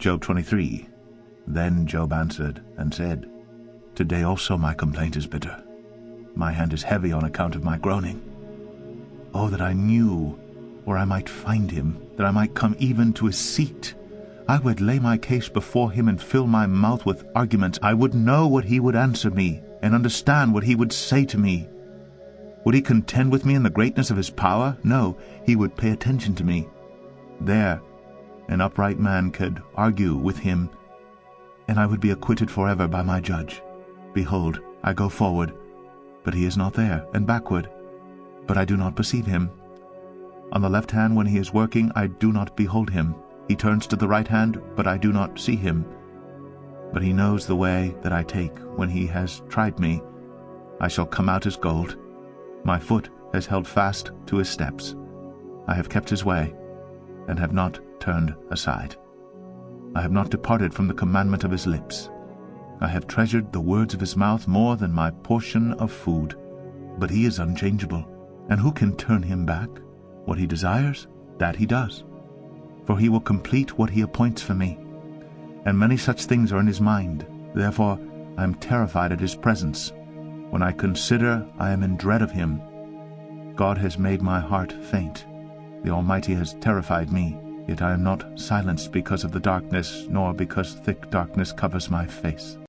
Job 23. Then Job answered and said, Today also my complaint is bitter. My hand is heavy on account of my groaning. Oh, that I knew where I might find him, that I might come even to his seat. I would lay my case before him and fill my mouth with arguments. I would know what he would answer me, and understand what he would say to me. Would he contend with me in the greatness of his power? No, he would pay attention to me. There an upright man could argue with him, and I would be acquitted forever by my judge. Behold, I go forward, but he is not there, and backward, but I do not perceive him. On the left hand when he is working, I do not behold him. He turns to the right hand, but I do not see him. But he knows the way that I take. When he has tried me, I shall come out as gold. My foot has held fast to his steps. I have kept his way, and have not turned aside. I have not departed from the commandment of his lips. I have treasured the words of his mouth more than my portion of food. But he is unchangeable, and who can turn him back? What he desires, that he does. For he will complete what he appoints for me. And many such things are in his mind. Therefore I am terrified at his presence. When I consider, I am in dread of him. God has made my heart faint. The Almighty has terrified me. Yet I am not silenced because of the darkness, nor because thick darkness covers my face.